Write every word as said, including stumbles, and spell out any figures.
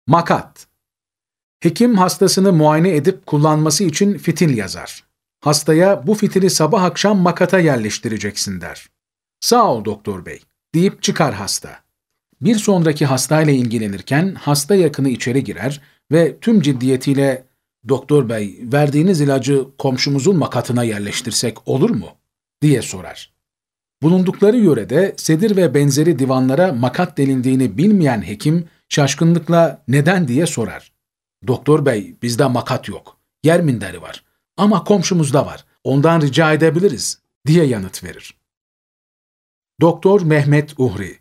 Makat. Hekim hastasını muayene edip kullanması için fitil yazar. Hastaya bu fitili sabah akşam makata yerleştireceksin der. Sağ ol doktor bey deyip çıkar hasta. Bir sonraki hastayla ilgilenirken hasta yakını içeri girer ve tüm ciddiyetiyle "Doktor bey, verdiğiniz ilacı komşumuzun makatına yerleştirsek olur mu?" diye sorar. Bulundukları yörede sedir ve benzeri divanlara makat delindiğini bilmeyen hekim şaşkınlıkla "Neden?" diye sorar. "Doktor bey, bizde makat yok. Yer minderi var. Ama komşumuzda var. Ondan rica edebiliriz." diye yanıt verir. Doktor Mehmet Uhri.